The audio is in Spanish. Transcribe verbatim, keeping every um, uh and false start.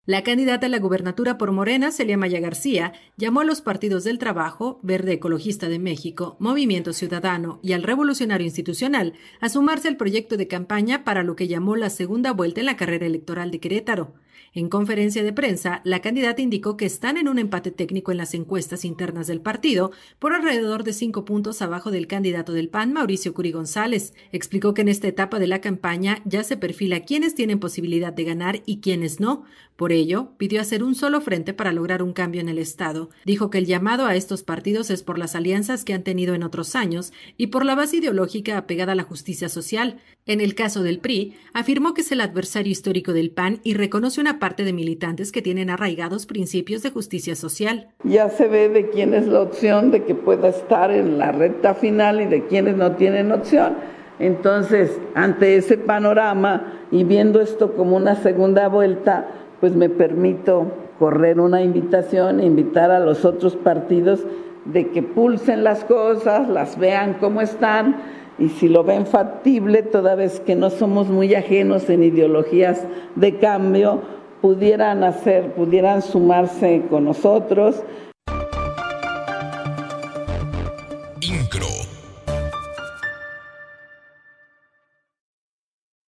La candidata a la gubernatura por Morena, Celia Maya García, llamó a los partidos del Trabajo, Verde Ecologista de México, Movimiento Ciudadano y al Revolucionario Institucional a sumarse al proyecto de campaña para lo que llamó la segunda vuelta en la carrera electoral de Querétaro. En conferencia de prensa, la candidata indicó que están en un empate técnico en las encuestas internas del partido, por alrededor de cinco puntos abajo del candidato del P A N, Mauricio Curi González. Explicó que en esta etapa de la campaña ya se perfila quiénes tienen posibilidad de ganar y quiénes no. Por ello, pidió hacer un solo frente para lograr un cambio en el Estado. Dijo que el llamado a estos partidos es por las alianzas que han tenido en otros años y por la base ideológica apegada a la justicia social. En el caso del P R I, afirmó que es el adversario histórico del P A N y reconoce una parte de militantes que tienen arraigados principios de justicia social. Ya se ve de quién es la opción de que pueda estar en la recta final y de quienes no tienen opción. Entonces, ante ese panorama y viendo esto como una segunda vuelta, pues me permito correr una invitación e invitar a los otros partidos de que pulsen las cosas, las vean cómo están y si lo ven factible, toda vez que no somos muy ajenos en ideologías de cambio, pudieran hacer, pudieran sumarse con nosotros. INCRO.